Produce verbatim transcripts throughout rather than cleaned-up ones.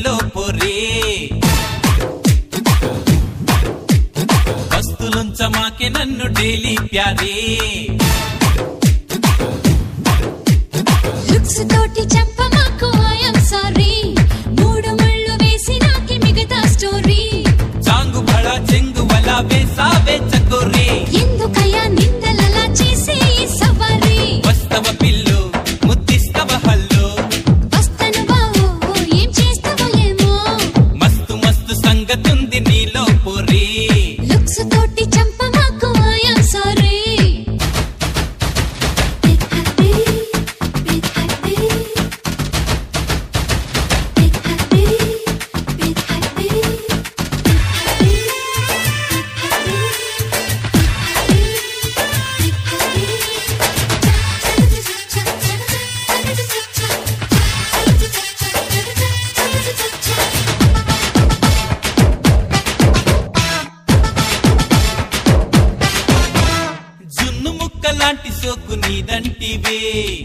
నీలో పొరే వస్తులుంచమాకే నన్ను daily ప్యారే looks తోటి చెప్పమాకు ఐ యామ్ సారీ మూడు ముళ్ళు వేసి నాకి మిగతా స్టోరీ చాంగు బడా చెంగు వలా వేసావే చకోరే ఎందుకయ్యా నిందలలా చేసే ఈ సవారీ వస్తవ పిల్లు ముద్దిస్తవ హల్లు వస్తను బావో ఏం చేస్తావో ఏమో మస్తు మస్తు సంగతుంది నీలో పొరే లుక్స్ తోటి చెప్పమాకు ఐ యామ్ సారీ జున్ను ముక్కలాంటి సోకు నీదంటివే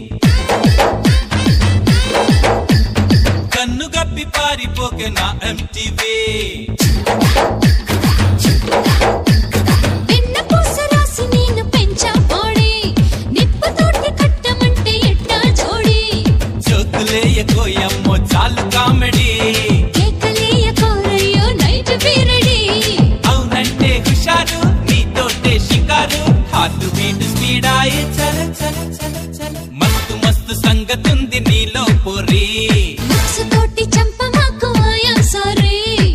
కన్ను గప్పి పారిపోకే నా ఎంటివే వెన్న పూస రాసి నేను పెంచా బాడీ నిప్పు తోటి కట్టమంటే ఎట్టా జోడి చోకులేయకోయమ్మో చాలు కామెడీ కేకలేయ కోరయ్యో నైట్ పీరడి అవునంటే హుషారు నీతోటే షికారు హార్ట్ బీట్ స్పీడాయే చల చల చల చల మస్తు మస్తు సంగతుంది నీలో పొరే లుక్స్ తోటి చంపమాకు ఐ యామ్ సారీ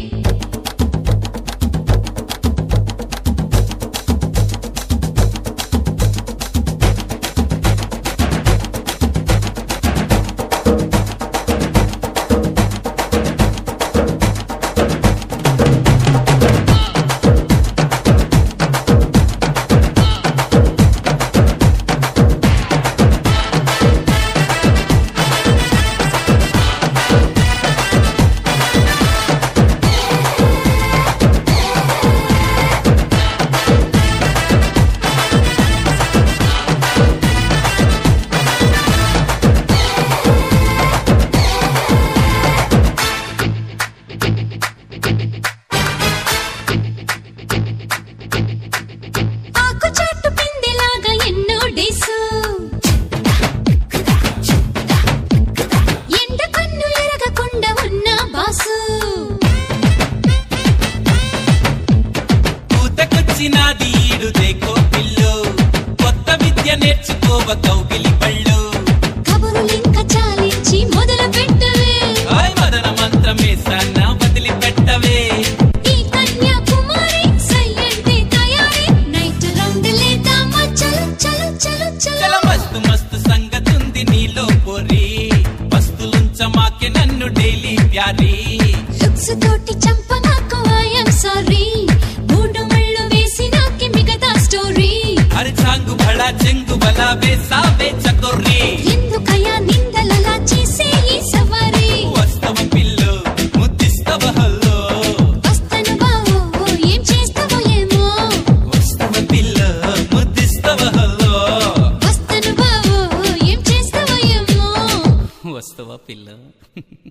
ఆకు చాటు పిందెలాగా ఎన్నో డేసు ఎండ కన్ను ఎరగకుండా ఉన్న బాసు పూతకొచ్చినాది ఈడు దేకో పిల్లు కొత్త విద్య నేర్చుకోవ కౌగిలి పళ్ళు కబురులింక చాలించి మొదలు పెట్టవే ఆయ్ మదన మంత్రమే సన్న వదిలి పెట్టవే ఈ కన్యాకుమారి సై అంటే తయారీ నైట్ రౌండ్ లేదామా చలో చలో చలో చల చలో మస్తు మస్తు సంగతుంది నీలో పొరి వస్తులుంచమాకే నన్ను డైలీ ప్యారీ లుక్స్ తోటి చంపమాకు ఐ యామ్ సారీ మూడు ముళ్ళు వేసి నాకి మిగతా స్టోరీ అరే చాంగు బడా చెంగు బలా వేసావే చకోరే ఎందుకయ్యా నిందలలా చేసే ఈ సవారీ వస్తవ పిల్లు ముద్దిస్తవ హల్లో వస్తను బావో ఏం చేస్తావో ఏమో వస్తవ పిల్లు ముద్దిస్తవ హల్లో వస్తను బావో ఏం చేస్తావో ఏమో వస్తవ పిల్ల